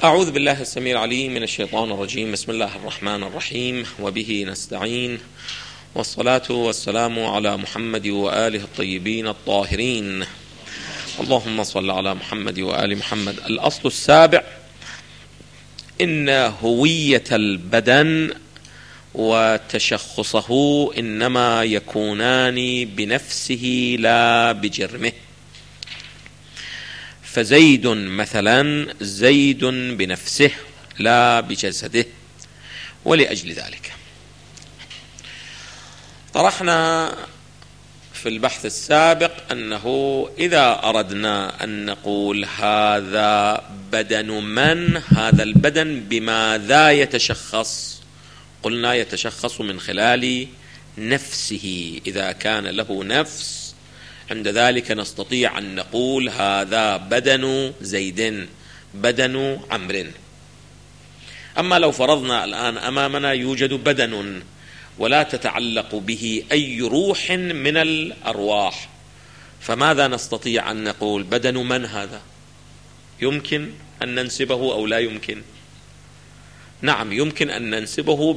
أعوذ بالله السميع العليم من الشيطان الرجيم. بسم الله الرحمن الرحيم، وبه نستعين، والصلاة والسلام على محمد وآله الطيبين الطاهرين. اللهم صل على محمد وآل محمد. الأصل السابع: إن هوية البدن وتشخصه إنما يكونان بنفسه لا بجرمه. فزيد مثلا زيد بنفسه لا بجسده. ولأجل ذلك طرحنا في البحث السابق أنه إذا أردنا أن نقول هذا بدن من، هذا البدن بماذا يتشخص؟ قلنا يتشخص من خلال نفسه. إذا كان له نفس عند ذلك نستطيع أن نقول هذا بدن زيد، بدن عمرو. أما لو فرضنا الآن أمامنا يوجد بدن ولا تتعلق به أي روح من الأرواح، فماذا نستطيع أن نقول؟ بدن من هذا؟ يمكن أن ننسبه أو لا يمكن؟ نعم، يمكن أن ننسبه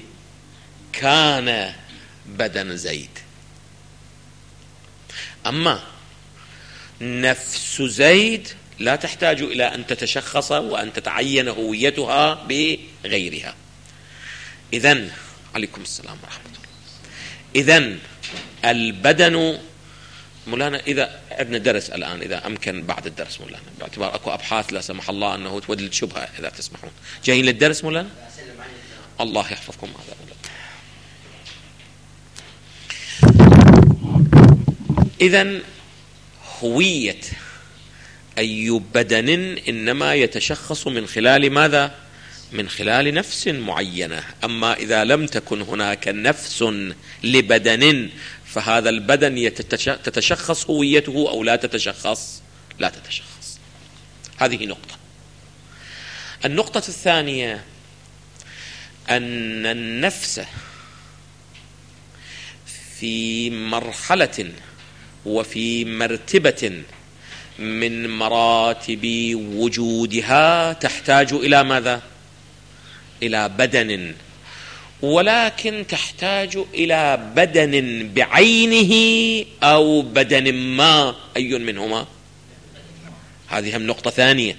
كان بدن زيد. أما نفس زيد لا تحتاج إلى أن تتشخص وأن تتعين هويتها بغيرها. إذن عليكم السلام ورحمة الله. إذن البدن مولانا، إذا عندنا درس الآن، إذا أمكن بعد الدرس مولانا، باعتبار أكو أبحاث لا سمح الله أنه تولد شبهة، إذا تسمحون جايين للدرس مولانا؟ الله يحفظكم. هذا إذن هوية أي بدن إنما يتشخص من خلال ماذا؟ من خلال نفس معينة. أما إذا لم تكن هناك نفس لبدن فهذا البدن تتشخص هويته أو لا تتشخص؟ لا تتشخص. هذه نقطة. النقطة الثانية أن النفس في مرحلة وفي مرتبة من مراتب وجودها تحتاج إلى ماذا؟ إلى بدن، ولكن تحتاج إلى بدن بعينه أو بدن ما. أي منهما؟ هذه هم نقطة ثانية،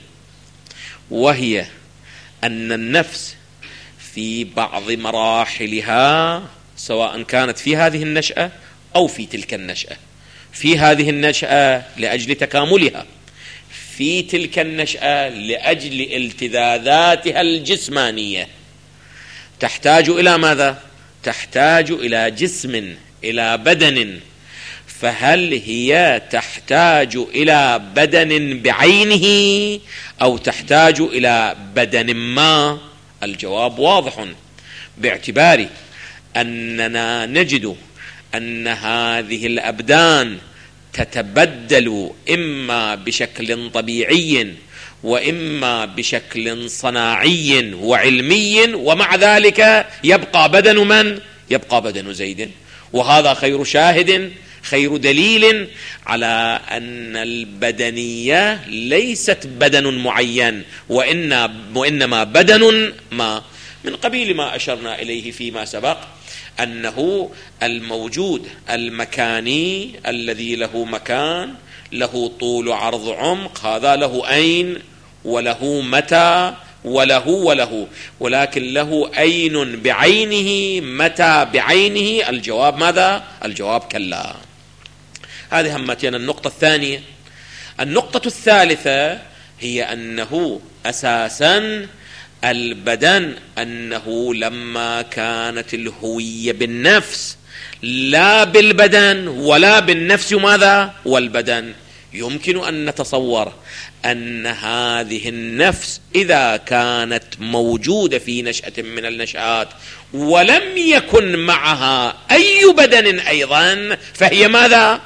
وهي أن النفس في بعض مراحلها، سواء كانت في هذه النشأة أو في تلك النشأة، في هذه النشأة لأجل تكاملها، في تلك النشأة لأجل التذاذاتها الجسمانية، تحتاج إلى ماذا؟ تحتاج إلى جسم، إلى بدن. فهل هي تحتاج إلى بدن بعينه أو تحتاج إلى بدن ما؟ الجواب واضح، باعتبار أننا نجد أن هذه الأبدان تتبدل إما بشكل طبيعي وإما بشكل صناعي وعلمي، ومع ذلك يبقى بدن من؟ يبقى بدن زيد. وهذا خير شاهد، خير دليل على أن البدنية ليست بدن معين، وإنما بدن ما، من قبيل ما أشرنا إليه فيما سبق، أنه الموجود المكاني الذي له مكان، له طول عرض عمق، هذا له أين وله متى وله، ولكن له أين بعينه، متى بعينه؟ الجواب ماذا؟ الجواب كلا. هذه همتنا النقطة الثانية. النقطة الثالثة هي أنه أساسا البدن، أنه لما كانت الهوية بالنفس لا بالبدن ولا بالنفس ماذا؟ والبدن، يمكن أن نتصور أن هذه النفس إذا كانت موجودة في نشأة من النشآت ولم يكن معها أي بدن أيضا فهي ماذا؟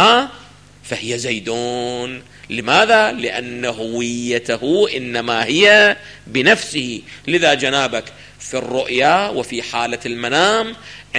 فهي زيدون. لماذا؟ لأن هويته إنما هي بنفسه. لذا جنابك في الرؤيا وفي حالة المنام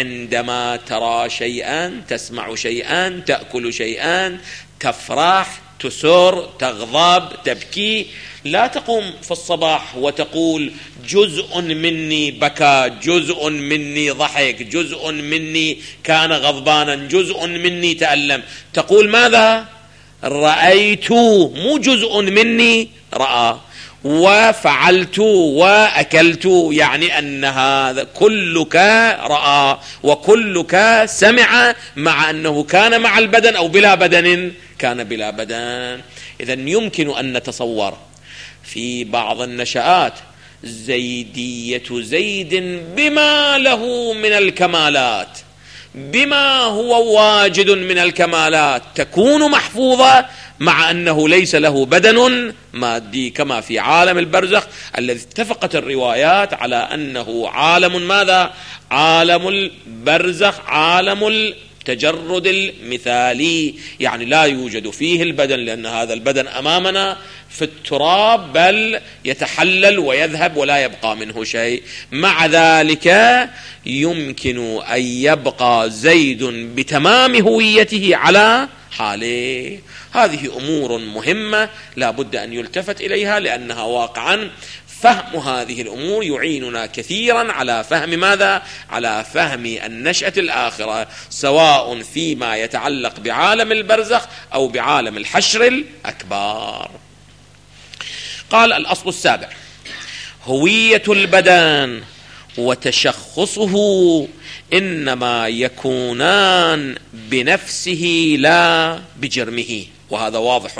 عندما ترى شيئا، تسمع شيئا، تأكل شيئا، تفرح، تسر، تغضب، تبكي، لا تقوم في الصباح وتقول جزء مني بكى، جزء مني ضحك، جزء مني كان غضبانا، جزء مني تألم. تقول ماذا؟ رأيت، مو جزء مني رأى، وفعلت وأكلت، يعني أن هذا كلك رأى وكلك سمع، مع أنه كان مع البدن أو بلا بدن، كان بلا بدن. إذن يمكن أن نتصور في بعض النشآت زيدية زيد بما له من الكمالات، بما هو واجد من الكمالات، تكون محفوظة مع أنه ليس له بدن مادي، كما في عالم البرزخ الذي اتفقت الروايات على أنه عالم ماذا؟ عالم البرزخ عالم التجرد المثالي، يعني لا يوجد فيه البدن، لأن هذا البدن أمامنا في التراب، بل يتحلل ويذهب ولا يبقى منه شيء. مع ذلك يمكن أن يبقى زيد بتمام هويته على حاله. هذه أمور مهمة لا بد أن يلتفت إليها، لأنها واقعا فهم هذه الأمور يعيننا كثيرا على فهم ماذا؟ على فهم النشأة الآخرة، سواء فيما يتعلق بعالم البرزخ أو بعالم الحشر الأكبر. قال الأصل السابع: هوية البدن وتشخصه إنما يكونان بنفسه لا بجرمه، وهذا واضح.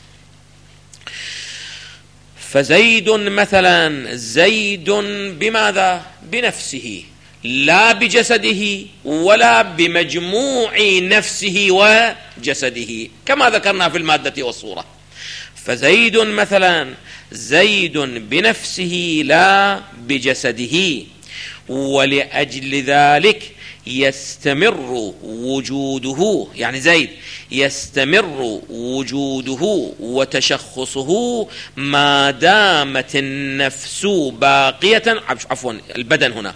فزيد مثلا زيد بماذا؟ بنفسه، لا بجسده ولا بمجموع نفسه وجسده، كما ذكرنا في المادة والصورة. فزيد مثلا زيد بنفسه لا بجسده، ولأجل ذلك يستمر وجوده، يعني زيد يستمر وجوده وتشخصه ما دامت النفس باقية، عفوا البدن هنا،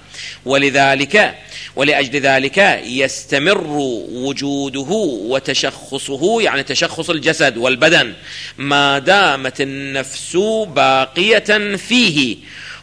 ولأجل ذلك يستمر وجوده وتشخصه، يعني تشخص الجسد والبدن، ما دامت النفس باقية فيه،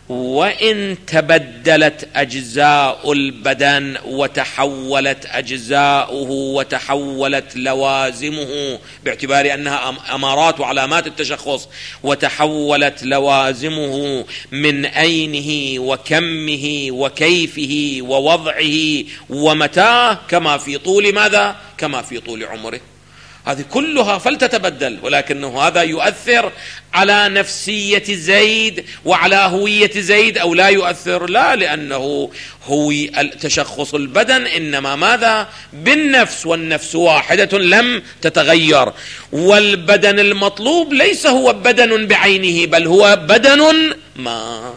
وإن تبدلت أجزاء البدن وتحولت أجزاؤه وتحولت لوازمه، باعتبار أنها أمارات وعلامات التشخص، وتحولت لوازمه من أينه وكمه وكيفه ووضعه ومتاه، كما في طول ماذا؟ كما في طول عمره. هذه كلها فلتتبدل، ولكنه هذا يؤثر على نفسية زيد وعلى هوية زيد أو لا يؤثر؟ لا، لأنه هو تشخص البدن إنما ماذا؟ بالنفس، والنفس واحدة لم تتغير، والبدن المطلوب ليس هو بدن بعينه، بل هو بدن ما.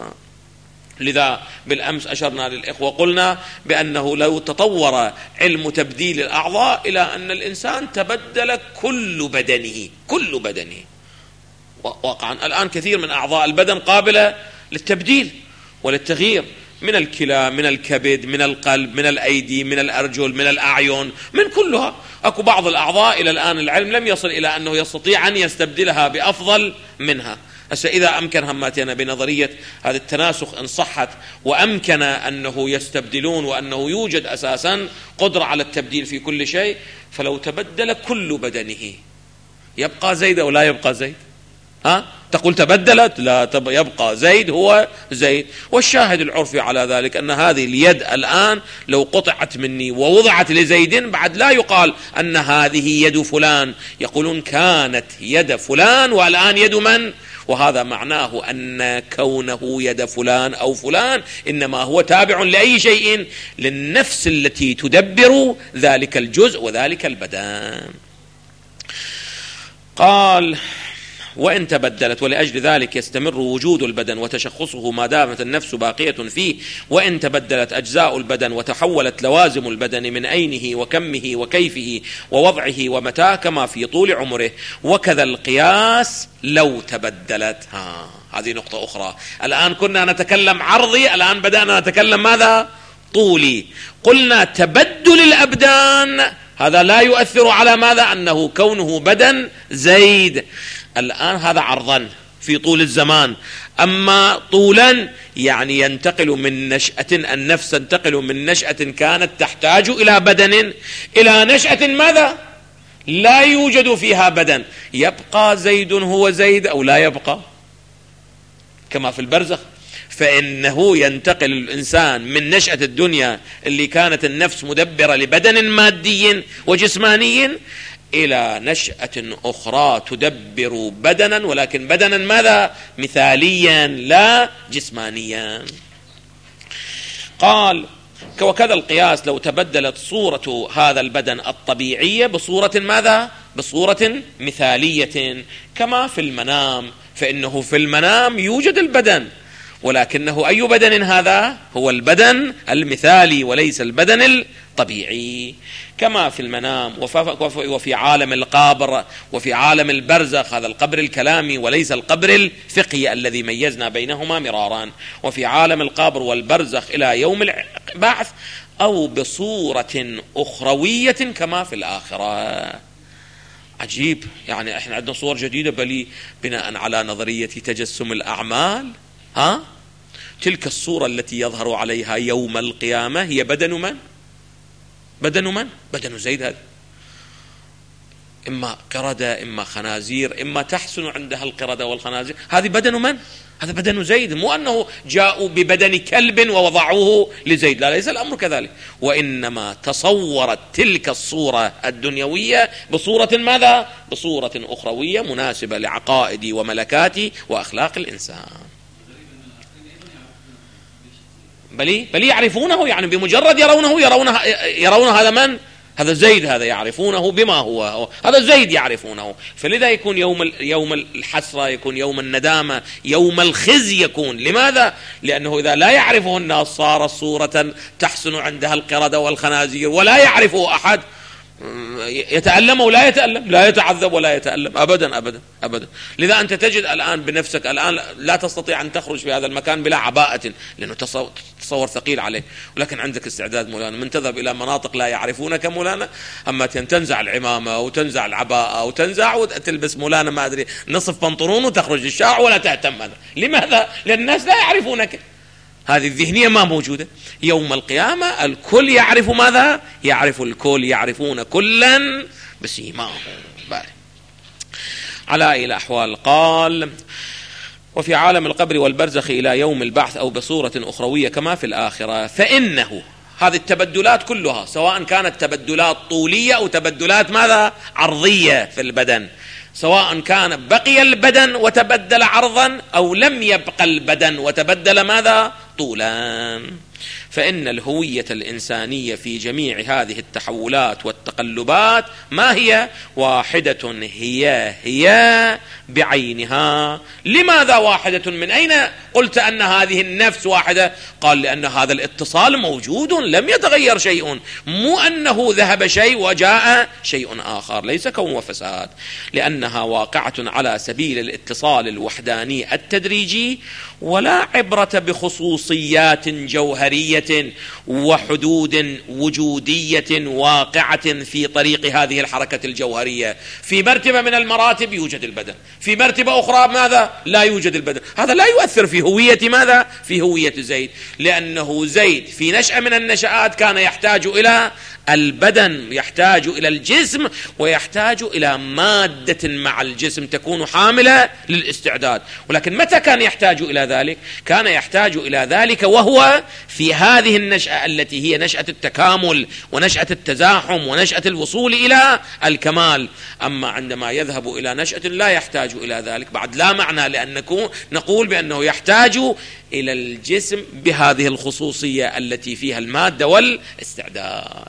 لذا بالأمس أشرنا للإخوة قلنا بأنه لو تطور علم تبديل الأعضاء إلى أن الإنسان تبدل كل بدنه، واقعا الآن كثير من أعضاء البدن قابلة للتبديل وللتغيير، من الكلى، من الكبد، من القلب، من الأيدي، من الأرجل، من الأعين، من كلها. أكو بعض الأعضاء إلى الآن العلم لم يصل إلى أنه يستطيع أن يستبدلها بأفضل منها. هسه إذا أمكن هماتنا بنظرية هذا التناسخ إن صحت، وأمكن أنه يستبدلون، وأنه يوجد أساسا قدرة على التبديل في كل شيء، فلو تبدل كل بدنه يبقى زيد أو لا يبقى زيد؟ تقول تبدلت؟ لا، يبقى زيد هو زيد. والشاهد العرفي على ذلك أن هذه اليد الآن لو قطعت مني ووضعت لزيد، بعد لا يقال أن هذه يد فلان، يقولون كانت يد فلان والآن يد من؟ وهذا معناه أن كونه يد فلان أو فلان إنما هو تابع لأي شيء؟ للنفس التي تدبر ذلك الجزء وذلك البدن. قال: وإن تبدلت، ولأجل ذلك يستمر وجود البدن وتشخصه ما دامت النفس باقية فيه، وإن تبدلت أجزاء البدن وتحولت لوازم البدن من أينه وكمه وكيفه ووضعه ومتاه، كما في طول عمره. وكذا القياس لو تبدلت. هذه نقطة أخرى. الآن كنا نتكلم عرضي، الآن بدأنا نتكلم ماذا؟ طولي. قلنا تبدل الأبدان هذا لا يؤثر على ماذا؟ أنه كونه بدن زيد. الآن هذا عرضا في طول الزمان، أما طولا يعني ينتقل من نشأة، النفس تنتقل من نشأة كانت تحتاج إلى بدن إلى نشأة ماذا؟ لا يوجد فيها بدن. يبقى زيد هو زيد أو لا يبقى؟ كما في البرزخ، فإنه ينتقل الإنسان من نشأة الدنيا اللي كانت النفس مدبرة لبدن مادي وجسماني إلى نشأة أخرى تدبر بدنا، ولكن بدنا ماذا؟ مثاليا لا جسمانيا. قال وكذا القياس لو تبدلت صورة هذا البدن الطبيعية بصورة ماذا؟ بصورة مثالية كما في المنام، فإنه في المنام يوجد البدن، ولكنه أي بدن هذا؟ هو البدن المثالي وليس البدن الطبيعي كما في المنام. وفي عالم القبر وفي عالم البرزخ، هذا القبر الكلامي وليس القبر الفقهي الذي ميزنا بينهما مرارا. وفي عالم القبر والبرزخ إلى يوم البعث، أو بصورة أخروية كما في الآخرة. عجيب، يعني احنا عندنا صور جديدة بناء على نظرية تجسم الأعمال. تلك الصورة التي يظهر عليها يوم القيامة هي بدن من؟ بدن من؟ بدن زيد. هذا إما قردة إما خنازير، إما تحسن عندها القردة والخنازير. هذه بدن من؟ هذا بدن زيد، مو أنه جاءوا ببدن كلب ووضعوه لزيد، لا، ليس الأمر كذلك، وإنما تصورت تلك الصورة الدنيوية بصورة ماذا؟ بصورة أخروية مناسبة لعقائد وملكات وأخلاق الإنسان. بل يعرفونه، يعني بمجرد يرونه هذا من؟ هذا زيد، هذا يعرفونه بما هو هذا زيد يعرفونه. فلذا يكون يوم الحسرة، يكون يوم الندامة، يوم الخزي يكون. لماذا؟ لأنه إذا لا يعرفه الناس صارت صورة تحسن عندها القردة والخنازير، ولا يعرفه أحد، يتألم ولا يتألم، لا يتعذب ولا يتألم أبدا أبدا أبدا. لذا أنت تجد الآن بنفسك الآن لا تستطيع أن تخرج في هذا المكان بلا عباءة، لأنه تصور ثقيل عليه، ولكن عندك استعداد مولانا من تذهب إلى مناطق لا يعرفونك مولانا، أما تنزع العمامة وتنزع العباءة وتنزع وتلبس مولانا ما أدري نصف بنطلون وتخرج الشارع ولا تهتم. هذا لماذا؟ لأن الناس لا يعرفونك. هذه الذهنية ما موجودة. يوم القيامة الكل يعرف ماذا؟ يعرف الكل، يعرفون كلا بسيماهم. على إلى أحوال. قال وفي عالم القبر والبرزخ إلى يوم البعث أو بصورة أخروية كما في الآخرة. فإنه هذه التبدلات كلها سواء كانت تبدلات طولية أو تبدلات ماذا؟ عرضية في البدن، سواء كان بقي البدن وتبدل عرضا أو لم يبقى البدن وتبدل ماذا؟ طولا. فإن الهوية الإنسانية في جميع هذه التحولات والتقلبات ما هي؟ واحدة هي بعينها. لماذا واحدة؟ من أين قلت أن هذه النفس واحدة؟ قال لأن هذا الاتصال موجود لم يتغير شيء، مو أنه ذهب شيء وجاء شيء آخر، ليس كون وفساد، لأنها واقعة على سبيل الاتصال الوحداني التدريجي، ولا عبرة بخصوصيات جوهرية وحدود وجودية واقعة في طريق هذه الحركة الجوهرية. في مرتبة من المراتب يوجد البدن، في مرتبة أخرى ماذا؟ لا يوجد البدن. هذا لا يؤثر في هوية ماذا؟ في هوية زيد، لأنه زيد في نشأة من النشآت كان يحتاج إلى البدن، يحتاج إلى الجسم، ويحتاج إلى مادة مع الجسم تكون حاملة للاستعداد. ولكن متى كان يحتاج إلى ذلك؟ كان يحتاج إلى ذلك وهو في هذه النشأة التي هي نشأة التكامل ونشأة التزاحم ونشأة الوصول إلى الكمال. أما عندما يذهب إلى نشأة لا يحتاج إلى ذلك بعد، لا معنى لأن نقول بأنه يحتاج إلى الجسم بهذه الخصوصية التي فيها المادة والاستعداد.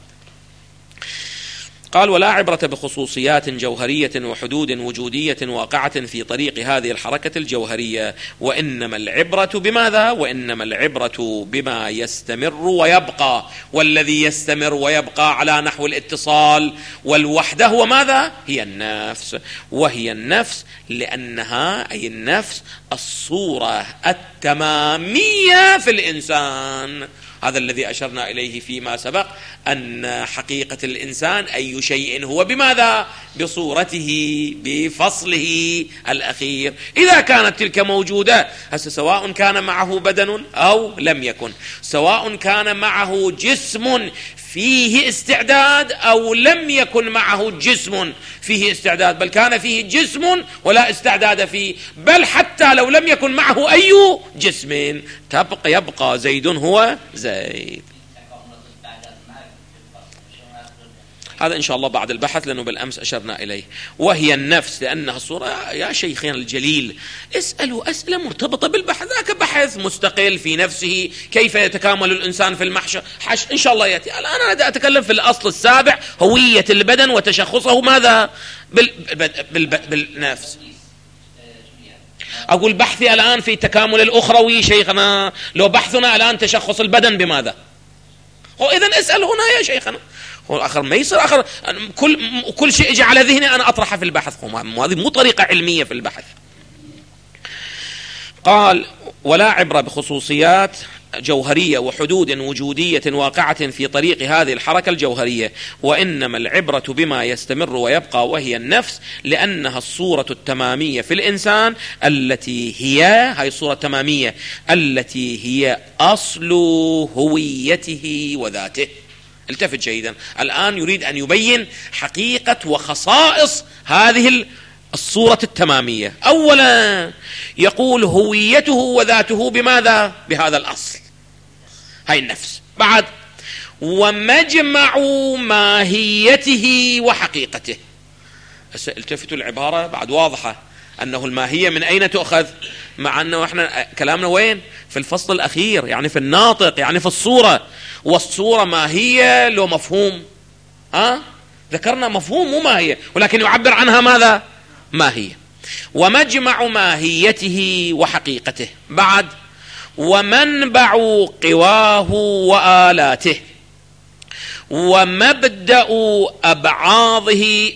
قال ولا عبرة بخصوصيات جوهرية وحدود وجودية واقعة في طريق هذه الحركة الجوهرية، وإنما العبرة بماذا؟ وإنما العبرة بما يستمر ويبقى، والذي يستمر ويبقى على نحو الاتصال والوحدة هو ماذا؟ هي النفس. وهي النفس لأنها أي النفس الصورة التمامية في الإنسان. هذا الذي أشرنا إليه فيما سبق، أن حقيقة الإنسان أي شيء هو بماذا؟ بصورته، بفصله الأخير. إذا كانت تلك موجودة، سواء كان معه بدن أو لم يكن، سواء كان معه جسم فيه استعداد أو لم يكن معه جسم فيه استعداد، بل كان فيه جسم ولا استعداد فيه، بل حتى لو لم يكن معه أي جسم يبقى زيد هو زيد. هذا إن شاء الله بعد البحث، لأنه بالأمس أشرنا إليه. وهي النفس لأنها الصورة. يا شيخنا الجليل، اسألوا أسئلة مرتبطة بالبحث، ذاك بحث مستقل في نفسه، كيف يتكامل الإنسان في المحشر إن شاء الله يأتي. الآن أنا أتكلم في الأصل السابع، هوية البدن وتشخصه ماذا؟ بالنفس. أقول بحثي الآن في تكامل الأخروي شيخنا، لو بحثنا الآن تشخص البدن بماذا؟ إذن اسأل هنا يا شيخنا. هو آخر ما يصير آخر كل شيء يجي على ذهني أنا أطرحه في البحث، هذه مو طريقة علمية في البحث. قال: ولا عبرة بخصوصيات جوهرية وحدود وجودية واقعة في طريق هذه الحركة الجوهرية، وإنما العبرة بما يستمر ويبقى، وهي النفس، لأنها الصورة التمامية في الإنسان التي هي الصورة التمامية التي هي أصل هويته وذاته. التفت جيدا، الآن يريد أن يبين حقيقة وخصائص هذه الصورة التمامية. أولا يقول هويته وذاته بماذا؟ بهذا الأصل، هاي النفس. بعد: ومجمع ماهيته وحقيقته. التفتوا العبارة بعد واضحة، أنه الماهية من أين تؤخذ؟ مع أنه إحنا كلامنا وين؟ في الفصل الأخير، يعني في الناطق، يعني في الصورة. والصورة ماهية لو مفهوم، ذكرنا مفهوم مو ماهية، ولكن يعبر عنها ماذا؟ ماهية. ومجمع ماهيته وحقيقته. بعد: ومنبع قواه وآلاته، ومبدأ أبعاضه.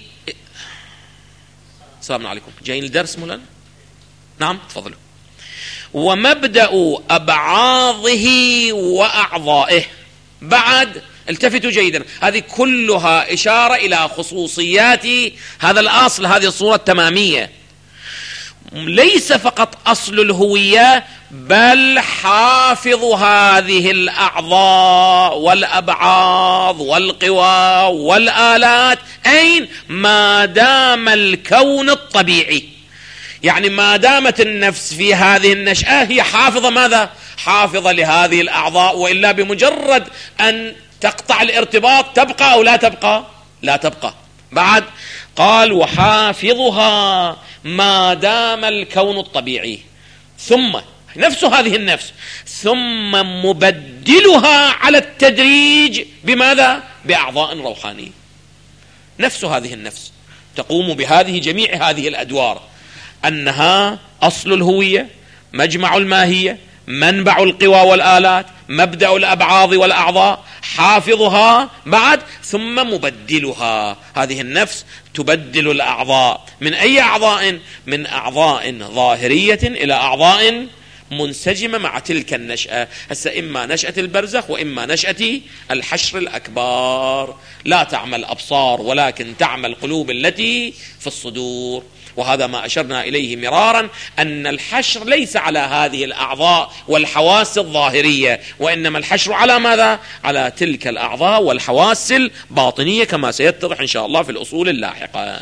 السلام عليكم، جايين الدرس مولانا؟ نعم تفضلوا. ومبدأ أبعاضه وأعضائه. بعد: التفتوا جيدا، هذه كلها إشارة إلى خصوصيات هذا الأصل، هذه الصورة التمامية. ليس فقط أصل الهوية، بل حافظ هذه الأعضاء والأبعاض والقوى والآلات. أين؟ ما دام الكون الطبيعي، يعني ما دامت النفس في هذه النشأة هي حافظة ماذا؟ حافظة لهذه الأعضاء، وإلا بمجرد أن تقطع الارتباط تبقى أو لا تبقى؟ لا تبقى. بعد: قال: وحافظها ما دام الكون الطبيعي. ثم نفس هذه النفس، ثم مبدلها على التدريج بماذا؟ بأعضاء روحانية. نفس هذه النفس تقوم بهذه جميع هذه الأدوار، أنها أصل الهوية، مجمع الماهية، منبع القوى والآلات، مبدأ الأبعاض والأعضاء، حافظها. بعد: ثم مبدلها. هذه النفس تبدل الأعضاء. من أي أعضاء؟ من أعضاء ظاهرية إلى أعضاء منسجمة مع تلك النشأة. هسه إما نشأة البرزخ وإما نشأة الحشر الأكبر. لا تعمل أبصار ولكن تعمل قلوب التي في الصدور. وهذا ما أشرنا إليه مرارا، أن الحشر ليس على هذه الأعضاء والحواس الظاهرية، وإنما الحشر على ماذا؟ على تلك الأعضاء والحواس الباطنية، كما سيتضح إن شاء الله في الأصول اللاحقة.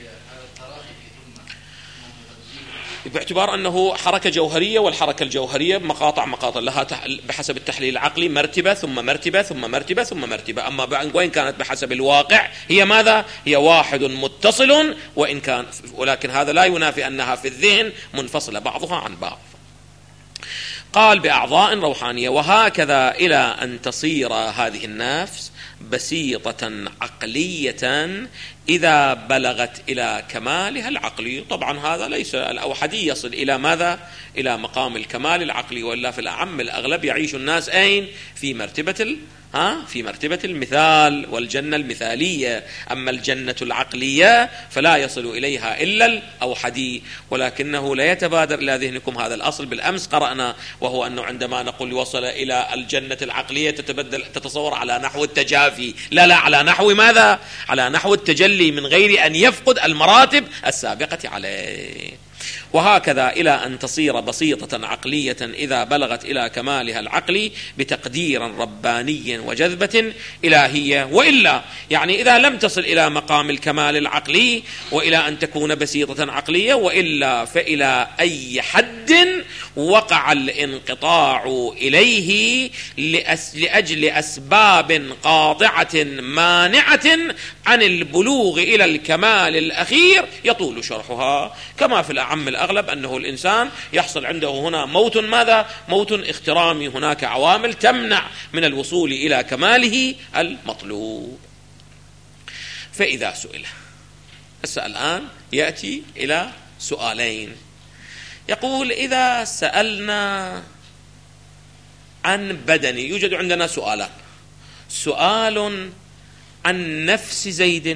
باعتبار أنه حركة جوهرية، والحركة الجوهرية مقاطع لها بحسب التحليل العقلي مرتبة ثم مرتبة ثم مرتبة ثم مرتبة. أما وإن كانت بحسب الواقع هي ماذا؟ هي واحد متصل، ولكن هذا لا ينافي أنها في الذهن منفصلة بعضها عن بعض. قال: بأعضاء روحانية. وهكذا إلى أن تصير هذه النفس بسيطة عقلية إذا بلغت إلى كمالها العقلي. طبعا هذا ليس الأوحدي يصل إلى ماذا؟ إلى مقام الكمال العقلي، وإلا في الأعم الأغلب يعيش الناس أين؟ في مرتبة في مرتبة المثال والجنة المثالية. أما الجنة العقلية فلا يصل إليها إلا الأوحدي، ولكنه لا يتبادر إلى ذهنكم هذا الأصل. بالأمس قرأنا، وهو أنه عندما نقول وصل إلى الجنة العقلية تتصور على نحو التجافي، لا على نحو ماذا؟ على نحو التجلي من غير أن يفقد المراتب السابقة عليه. وهكذا إلى أن تصير بسيطة عقلية إذا بلغت إلى كمالها العقلي بتقدير رباني وجذبة إلهية. وإلا يعني إذا لم تصل إلى مقام الكمال العقلي وإلى أن تكون بسيطة عقلية، وإلا فإلى أي حد وقع الانقطاع إليه لأجل أسباب قاطعة مانعة عن البلوغ إلى الكمال الأخير يطول شرحها. كما في الأعم الأغلب أنه الإنسان يحصل عنده هنا موت، ماذا؟ موت اخترامي. هناك عوامل تمنع من الوصول إلى كماله المطلوب. فإذا سئل، الآن يأتي إلى سؤالين. يقول: إذا سألنا عن بدني، يوجد عندنا سؤالان: سؤال عن نفس زيد،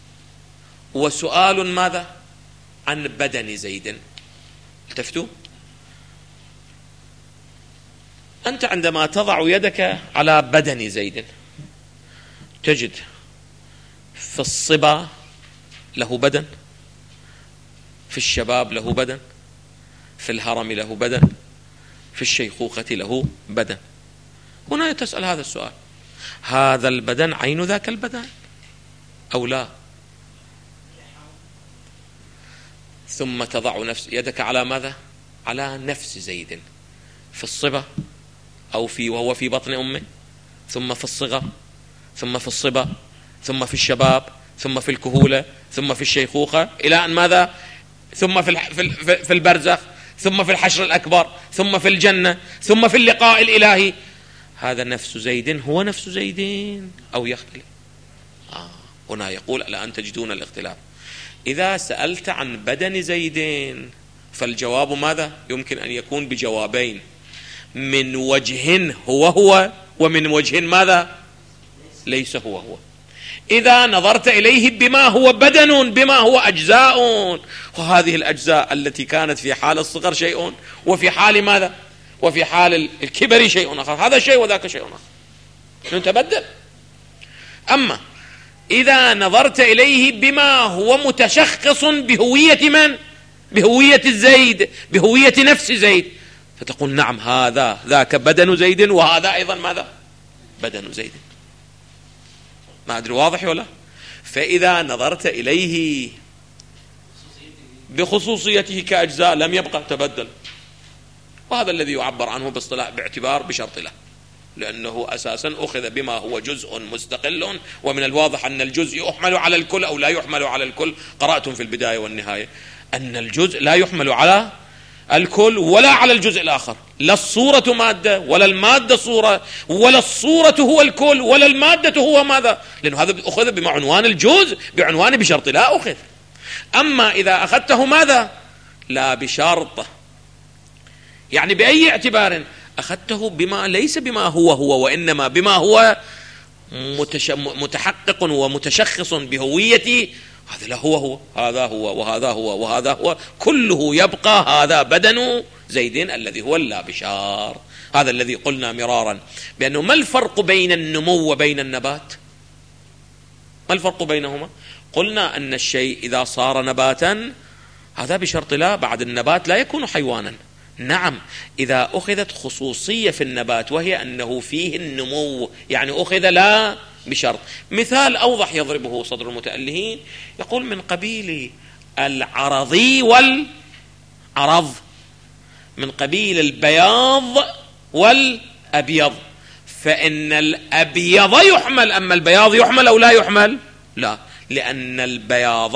وسؤال ماذا؟ عن بدن زيد. التفتوا، أنت عندما تضع يدك على بدن زيد تجد في الصبا له بدن، في الشباب له بدن، في الهرم له بدن، في الشيخوخة له بدن. هنا تسأل هذا السؤال: هذا البدن عين ذاك البدن أو لا؟ ثم تضع يدك على ماذا؟ على نفس زيد في الصبا أو وهو في بطن أمه، ثم في الصغر، ثم في الصبا، ثم في الشباب، ثم في الكهولة، ثم في الشيخوخة، إلى أن ماذا؟ ثم في البرزخ، ثم في الحشر الأكبر، ثم في الجنة، ثم في اللقاء الإلهي. هذا نفس زيد هو نفس زيد أو يختلف؟ هنا يقول: ألا أن تجدون الاختلاف. إذا سألت عن بدن زيد فالجواب ماذا؟ يمكن أن يكون بجوابين: من وجه هو، ومن وجه ماذا؟ ليس هو. إذا نظرت إليه بما هو بدن، بما هو أجزاء، وهذه الأجزاء التي كانت في حال الصغر شيء، وفي حال ماذا؟ وفي حال الكبر شيء آخر. هذا شيء وذاك شيء آخر، نتبدل. أما إذا نظرت إليه بما هو متشخص بهوية من؟ بهوية الزيد، بهوية نفس زيد، فتقول: نعم، هذا ذاك بدن زيد، وهذا أيضا ماذا؟ بدن زيد. ما أدري واضح ولا؟ فإذا نظرت إليه بخصوصيته كأجزاء لم يبقى، تبدل. وهذا الذي يعبر عنه باصطلاح باعتبار بشرط له، لأنه أساسا أخذ بما هو جزء مستقل، ومن الواضح أن الجزء يحمل على الكل أو لا يحمل على الكل. قرأتم في البداية والنهاية أن الجزء لا يحمل على الكل ولا على الجزء الآخر. لا الصورة مادة ولا المادة صورة، ولا الصورة هو الكل ولا المادة هو ماذا؟ لأنه هذا أخذ بعنوان الجزء، بعنوان بشرط لا أخذ. أما إذا أخذته ماذا؟ لا بشرط، يعني بأي اعتبار أخذته بما ليس بما هو وإنما بما هو متحقق ومتشخص بهويتي. هذا لا هو، هذا هو وهذا هو وهذا هو، كله يبقى هذا بدن زيد الذي هو اللابشار. هذا الذي قلنا مرارا بأنه ما الفرق بين النمو وبين النبات؟ ما الفرق بينهما؟ قلنا أن الشيء إذا صار نباتا هذا بشرط لا، بعد النبات لا يكون حيوانا. نعم، إذا أخذت خصوصية في النبات وهي أنه فيه النمو، يعني أخذ لا بشرط. مثال أوضح يضربه صدر المتألهين، يقول: من قبيل العرضي والعرض، من قبيل البياض والأبيض، فإن الأبيض يحمل، أما البياض يحمل أو لا يحمل؟ لا، لأن البياض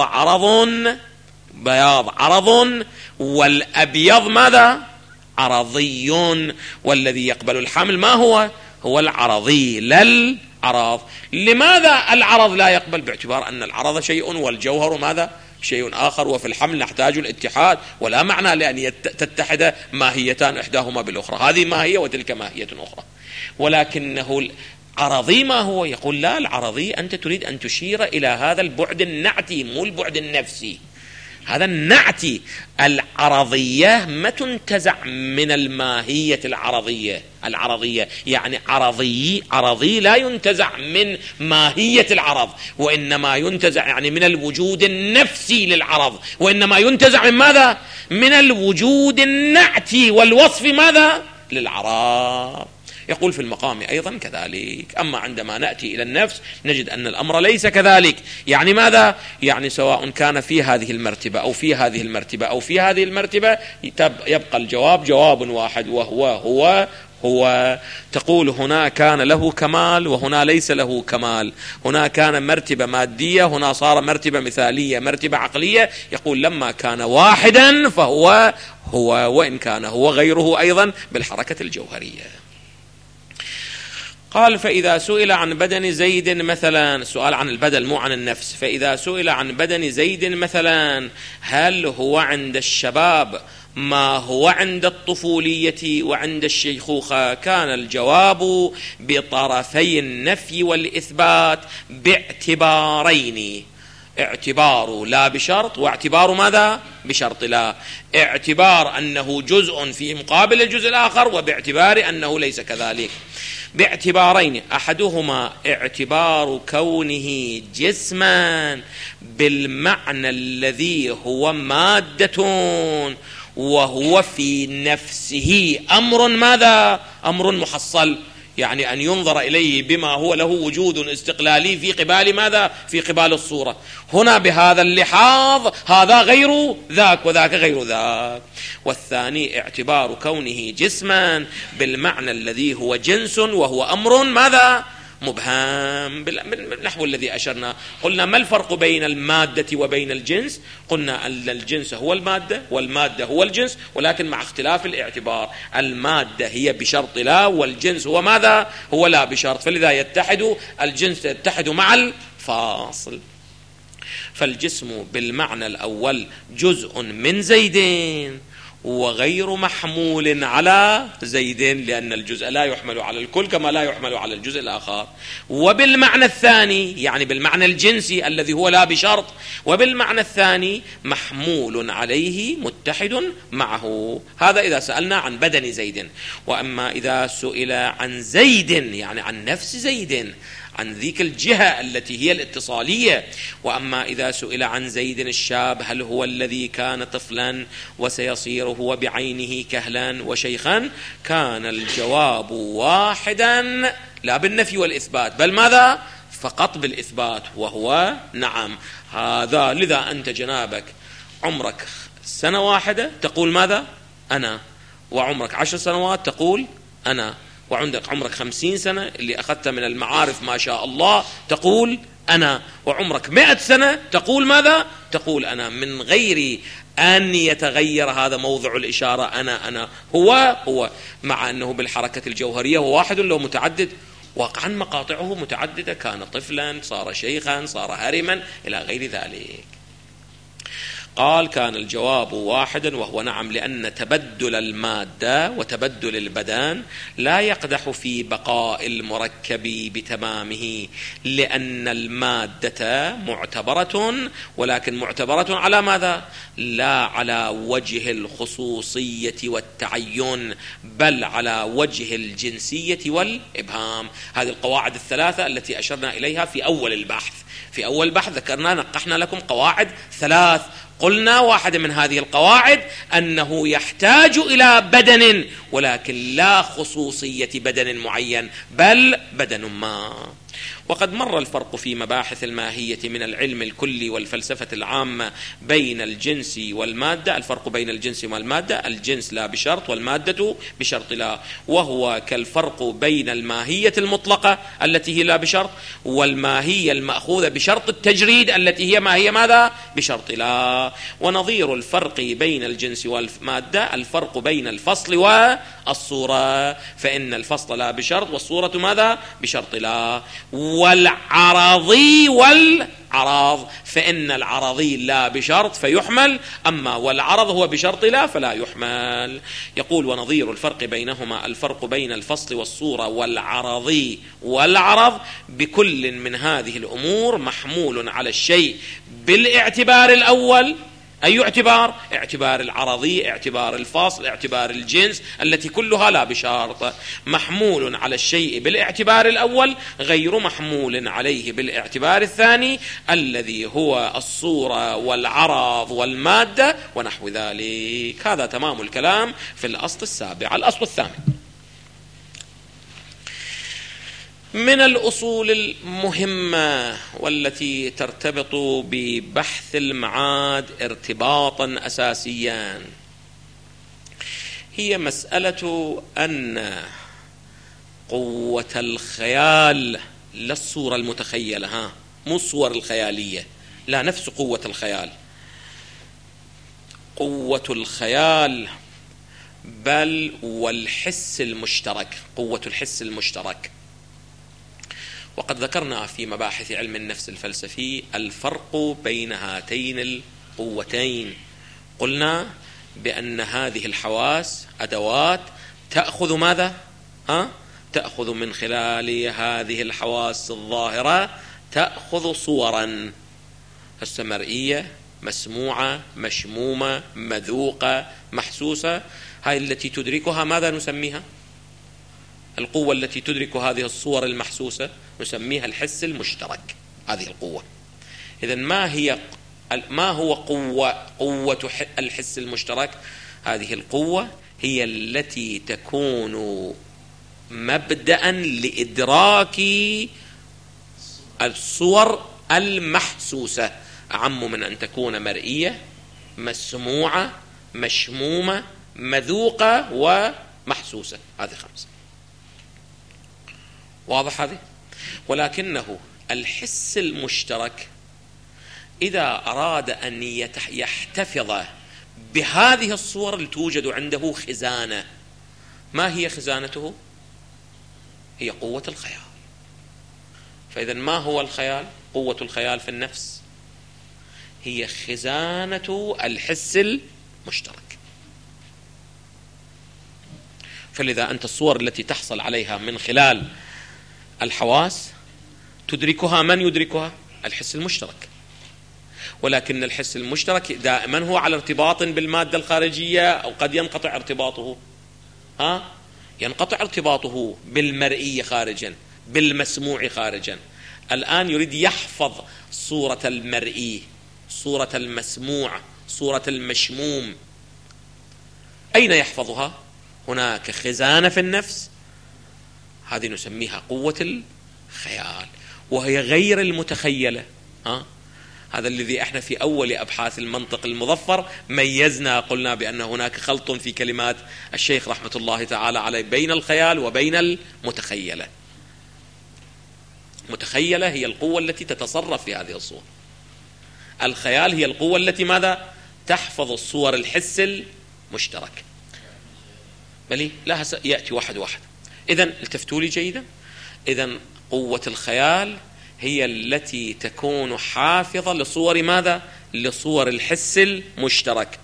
عرض والأبيض ماذا؟ عرضي، والذي يقبل الحمل ما هو العرضي لا العرض. لماذا العرض لا يقبل؟ باعتبار أن العرض شيء والجوهر ماذا؟ شيء آخر، وفي الحمل نحتاج الاتحاد، ولا معنى لأن تتحد ماهيتان إحداهما بالأخرى، هذه ماهية وتلك ماهية أخرى. ولكنه عرضي ما هو؟ يقول لا، العرضي أنت تريد أن تشير إلى هذا البعد النعتي مو البعد النفسي. هذا النعتي. العرضية ما تنتزع من الماهية العرضية يعني عرضي لا ينتزع من ماهية العرض، وإنما ينتزع يعني من الوجود النفسي للعرض، وإنما ينتزع من ماذا؟ من الوجود النعتي والوصف ماذا؟ للعرض. يقول في المقام أيضا كذلك. أما عندما نأتي إلى النفس نجد أن الأمر ليس كذلك. يعني ماذا؟ يعني سواء كان في هذه المرتبة أو في هذه المرتبة أو في هذه المرتبة يبقى الجواب جواب واحد، هو تقول هنا كان له كمال وهنا ليس له كمال، هنا كان مرتبة مادية هنا صار مرتبة مثالية مرتبة عقلية. يقول لما كان واحدا فهو وإن كان هو غيره أيضا بالحركة الجوهرية. قال فإذا سئل عن بدن زيد مثلا، السؤال عن البدن مو عن النفس، فإذا سئل عن بدن زيد مثلا هل هو عند الشباب ما هو عند الطفولية وعند الشيخوخة؟ كان الجواب بطرفي النفي والإثبات باعتبارين: اعتبار لا بشرط، واعتبار ماذا؟ بشرط لا. اعتبار أنه جزء في مقابل الجزء الآخر، وباعتبار أنه ليس كذلك. باعتبارين: أحدهما اعتبار كونه جسما بالمعنى الذي هو مادة وهو في نفسه أمر ماذا؟ أمر محصل، يعني أن ينظر إليه بما هو له وجود استقلالي في قبال ماذا؟ في قبال الصورة. هنا بهذا اللحاظ هذا غير ذاك وذاك غير ذاك. والثاني اعتبار كونه جسما بالمعنى الذي هو جنس وهو أمر ماذا؟ مبهم، بالنحو الذي أشرنا. قلنا ما الفرق بين المادة وبين الجنس؟ قلنا أن الجنس هو المادة والمادة هو الجنس، ولكن مع اختلاف الاعتبار. المادة هي بشرط لا، والجنس هو ماذا؟ هو لا بشرط، فلذا يتحد الجنس يتحد مع الفاصل. فالجسم بالمعنى الأول جزء من زيدين وغير محمول على زيدين، لأن الجزء لا يحمل على الكل كما لا يحمل على الجزء الآخر. وبالمعنى الثاني يعني بالمعنى الجنسي الذي هو لا بشرط، وبالمعنى الثاني محمول عليه متحد معه. هذا إذا سألنا عن بدن زيد. وأما إذا سئل عن زيد يعني عن نفس زيد، عن ذيك الجهة التي هي الاتصالية. وأما إذا سئل عن زيد الشاب هل هو الذي كان طفلا وسيصير هو بعينه كهلا وشيخا؟ كان الجواب واحدا لا بالنفي والإثبات، بل ماذا؟ فقط بالإثبات، وهو نعم هذا. لذا أنت جنابك عمرك سنة واحدة تقول ماذا؟ أنا. وعمرك 10 سنوات تقول أنا. وعندك عمرك 50 سنة اللي أخذت من المعارف ما شاء الله تقول أنا. وعمرك 100 سنة تقول ماذا؟ تقول أنا، من غير أن يتغير هذا موضع الإشارة أنا هو، مع أنه بالحركة الجوهرية هو واحد لو متعدد، واقعا مقاطعه متعددة، كان طفلا صار شيخا صار هرما إلى غير ذلك. قال كان الجواب واحدا وهو نعم، لأن تبدل المادة وتبدل البدن لا يقدح في بقاء المركب بتمامه، لأن المادة معتبرة، ولكن معتبرة على ماذا؟ لا على وجه الخصوصية والتعين، بل على وجه الجنسية والإبهام. هذه القواعد الثلاثة التي أشرنا إليها في أول البحث. في أول البحث ذكرنا نقحنا لكم قواعد 3. قلنا واحدة من هذه القواعد أنه يحتاج إلى بدن، ولكن لا خصوصية بدن معين، بل بدن ما. وقد مر الفرق في مباحث الماهية من العلم الكلي والفلسفة العامة بين الجنس والمادة. الفرق بين الجنس والمادة: الجنس لا بشرط والمادة بشرط لا، وهو كالفرق بين الماهية المطلقة التي هي لا بشرط والماهية المأخوذة بشرط التجريد التي هي ماهية ماذا؟ بشرط لا. ونظير الفرق بين الجنس والمادة الفرق بين الفصل الصورة، فإن الفصل لا بشرط والصورة ماذا؟ بشرط لا. والعرضي والعراض، فإن العرضي لا بشرط فيحمل، أما والعرض هو بشرط لا فلا يحمل. يقول ونظير الفرق بينهما الفرق بين الفصل والصورة والعرضي والعرض بكل من هذه الأمور محمول على الشيء بالاعتبار الأول. أي اعتبار؟ اعتبار العرضي، اعتبار الفصل، اعتبار الجنس، التي كلها لا بشرط. محمول على الشيء بالاعتبار الأول غير محمول عليه بالاعتبار الثاني الذي هو الصورة والعرض والمادة ونحو ذلك. هذا تمام الكلام في الأصل السابع. الأصل الثامن من الأصول المهمة والتي ترتبط ببحث المعاد ارتباطا أساسيا هي مسألة أن قوة الخيال، لا الصورة المتخيلة، مو الصور الخيالية، لا، نفس قوة الخيال، قوة الخيال بل والحس المشترك، قوة الحس المشترك. وقد ذكرنا في مباحث علم النفس الفلسفي الفرق بين هاتين القوتين. قلنا بأن هذه الحواس أدوات تأخذ ماذا؟ تأخذ من خلال هذه الحواس الظاهرة تأخذ صورا، هسه مرئية، مسموعة، مشمومة، مذوقة، محسوسة. هاي التي تدركها ماذا نسميها؟ القوة التي تدرك هذه الصور المحسوسة نسميها الحس المشترك. هذه القوة. إذن ما هو قوة الحس المشترك؟ هذه القوة هي التي تكون مبدأ لإدراك الصور المحسوسة، أعم من أن تكون مرئية، مسموعة، مشمومة، مذوقة ومحسوسة. هذه 5. واضح هذه؟ ولكنه الحس المشترك إذا أراد أن يحتفظ بهذه الصور اللي توجد عنده خزانة. ما هي خزانته؟ هي قوة الخيال. فإذا ما هو الخيال؟ قوة الخيال في النفس هي خزانة الحس المشترك. فلذا أنت الصور التي تحصل عليها من خلال الحواس تدركها، من يدركها؟ الحس المشترك. ولكن الحس المشترك دائما هو على ارتباط بالمادة الخارجية، أو قد ينقطع ارتباطه. ينقطع ارتباطه بالمرئي خارجا، بالمسموع خارجا. الآن يريد يحفظ صورة المرئي، صورة المسموع، صورة المشموم. أين يحفظها؟ هناك خزانة في النفس، هذه نسميها قوة الخيال، وهي غير المتخيلة. هذا الذي احنا في أول أبحاث المنطق المظفر ميزنا، قلنا بأن هناك خلط في كلمات الشيخ رحمة الله تعالى عليه بين الخيال وبين المتخيلة. متخيلة هي القوة التي تتصرف في هذه الصور، الخيال هي القوة التي ماذا؟ تحفظ الصور الحس المشترك. بلي لا يأتي واحد واحد. إذن التفتوا لي جيدا. إذن قوة الخيال هي التي تكون حافظة لصور ماذا؟ لصور الحس المشترك.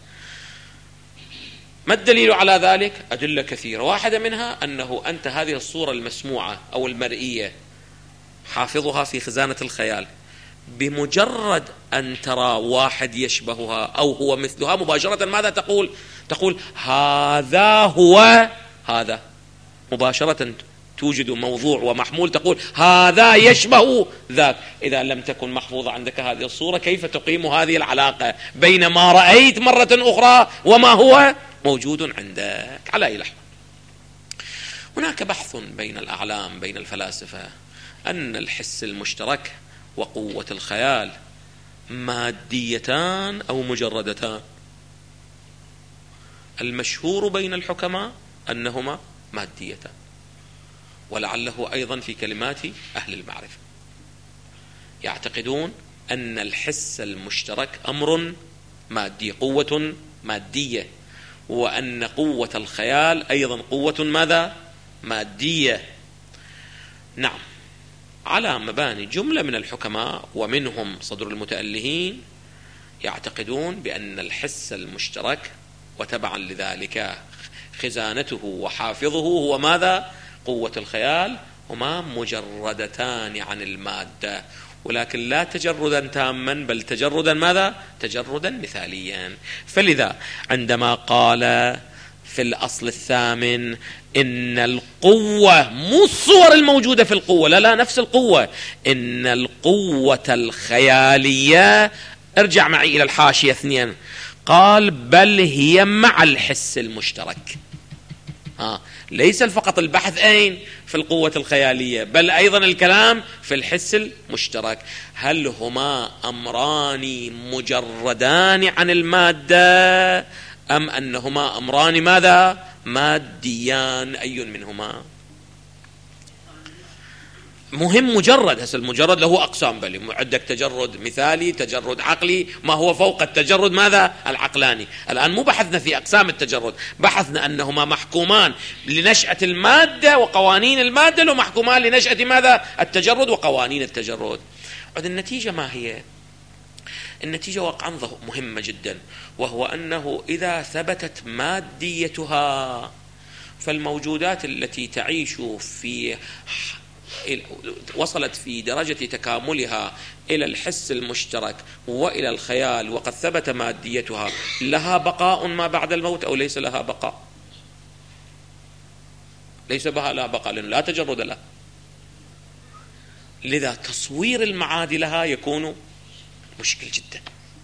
ما الدليل على ذلك؟ أدلة كثيرة. واحدة منها أنه أنت هذه الصورة المسموعة أو المرئية حافظها في خزانة الخيال، بمجرد أن ترى واحد يشبهها أو هو مثلها مباشرة ماذا تقول؟ تقول هذا هو هذا. مباشرة توجد موضوع ومحمول تقول هذا يشبه ذاك. إذا لم تكن محفوظة عندك هذه الصورة كيف تقيم هذه العلاقة بين ما رأيت مرة أخرى وما هو موجود عندك؟ على أي لحظة. هناك بحث بين الأعلام، بين الفلاسفة، أن الحس المشترك وقوة الخيال ماديتان أو مجردتان. المشهور بين الحكماء أنهما ماديتان، ولعله أيضا في كلمات أهل المعرفة يعتقدون أن الحس المشترك أمر مادي، قوة مادية، وأن قوة الخيال أيضا قوة ماذا؟ مادية. نعم، على مباني جملة من الحكماء ومنهم صدر المتألهين يعتقدون بأن الحس المشترك وتبعا لذلك خزانته وحافظه هو ماذا؟ قوة الخيال، هما مجردتان عن المادة، ولكن لا تجردا تاما، بل تجردا ماذا؟ تجردا مثاليا. فلذا عندما قال في الأصل الثامن إن القوة، مو الصور الموجودة في القوة، لا نفس القوة، إن القوة الخيالية، ارجع معي إلى الحاشية 2، قال بل هي مع الحس المشترك. ليس فقط البحث أين في القوة الخيالية، بل أيضا الكلام في الحس المشترك. هل هما أمران مجردان عن المادة أم أنهما أمران ماذا؟ ماديان. أي منهما؟ مهم مجرد. هسه المجرد له أقسام، بل عندك تجرد مثالي، تجرد عقلي، ما هو فوق التجرد ماذا؟ العقلاني. الآن مو بحثنا في أقسام التجرد، بحثنا أنهما محكومان لنشأة المادة وقوانين المادة، ومحكومان لنشأة ماذا؟ التجرد وقوانين التجرد. النتيجة ما هي؟ النتيجة واقعا مهمة جدا، وهو أنه إذا ثبتت ماديتها فالموجودات التي تعيش في وصلت في درجة تكاملها إلى الحس المشترك وإلى الخيال وقد ثبت ماديتها، لها بقاء ما بعد الموت أو ليس لها بقاء؟ ليس لها بقاء، لأنه لا تجرد لها. لذا تصوير المعاد لها يكون مشكل جدا.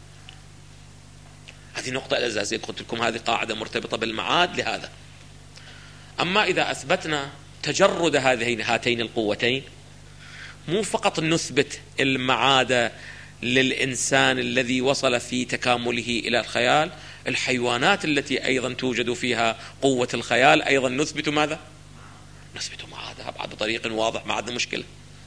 هذه نقطة أساسية، قلت لكم هذه قاعدة مرتبطة بالمعاد لهذا. أما إذا أثبتنا تجرد هاتين القوتين، مو فقط نثبت المعاد للإنسان الذي وصل في تكامله إلى الخيال، الحيوانات التي أيضا توجد فيها قوة الخيال أيضا نثبت ماذا؟ نثبت معادها بعد بطريق واضح. ما عندنا مشكلة،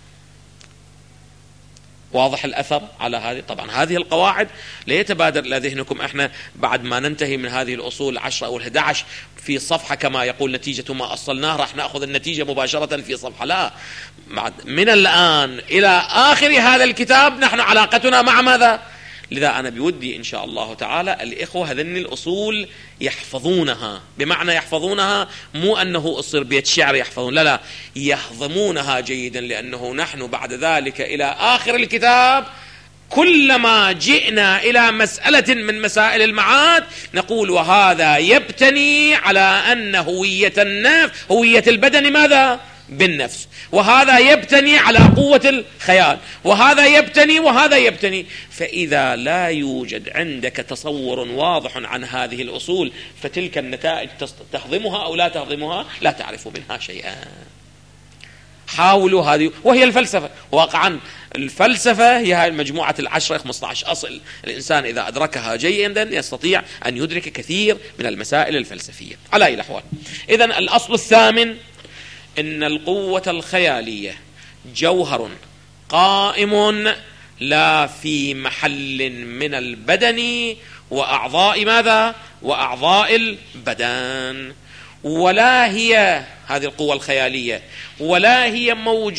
واضح الأثر على هذه. طبعا هذه القواعد لا يتبادر إلى ذهنكم احنا بعد ما ننتهي من هذه الأصول 10 أو 11 في صفحة كما يقول نتيجة ما أصلناه راح نأخذ النتيجة مباشرة في صفحة، لا، من الآن إلى آخر هذا الكتاب نحن علاقتنا مع ماذا؟ لذا أنا بودي إن شاء الله تعالى الإخوة هذين الأصول يحفظونها، بمعنى يحفظونها مو أنه أصير بيت شعر يحفظون، لا يهضمونها جيدا، لأنه نحن بعد ذلك إلى آخر الكتاب كلما جئنا إلى مسألة من مسائل المعاد نقول وهذا يبتني على أن هوية النفس، هوية البدن ماذا؟ بالنفس، وهذا يبتني على قوة الخيال، وهذا يبتني وهذا يبتني. فإذا لا يوجد عندك تصور واضح عن هذه الأصول فتلك النتائج تهضمها أو لا تهضمها لا تعرف منها شيئا. حاولوا هذه، وهي الفلسفة واقعا. الفلسفة هي هاي المجموعة 10-15 أصل، الإنسان إذا أدركها جيدا يستطيع أن يدرك كثير من المسائل الفلسفية. على أي الأحوال، إذن الأصل الثامن إن القوة الخيالية جوهر قائم لا في محل من البدن وأعضاء ماذا؟ وأعضاء البدن، ولا هي هذه القوة الخيالية ولا هي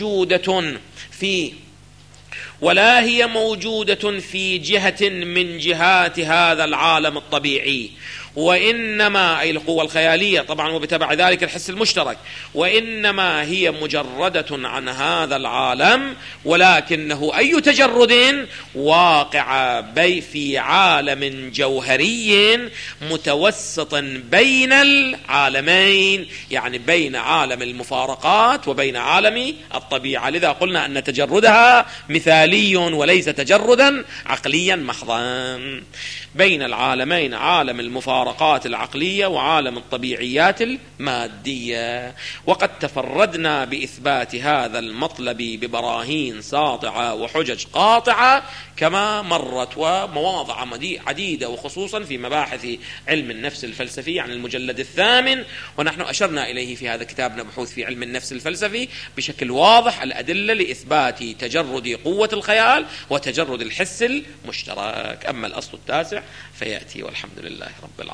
موجودة في جهة من جهات هذا العالم الطبيعي، وإنما أي القوة الخيالية طبعا وبتبع ذلك الحس المشترك، وإنما هي مجردة عن هذا العالم، ولكنه أي تجرد واقع في عالم جوهري متوسط بين العالمين، يعني بين عالم المفارقات وبين عالم الطبيعة. لذا قلنا أن تجردها مثالي وليس تجردا عقليا محضا. بين العالمين، عالم المفارقات العقلية وعالم الطبيعيات المادية. وقد تفردنا بإثبات هذا المطلب ببراهين ساطعة وحجج قاطعة كما مرت، ومواضع عديدة، وخصوصا في مباحث علم النفس الفلسفي عن المجلد 8، ونحن أشرنا إليه في هذا كتابنا بحوث في علم النفس الفلسفي بشكل واضح الأدلة لإثبات تجرد قوة الخيال وتجرد الحس المشترك. أما الأصل التاسع فيأتي، والحمد لله رب العالمين.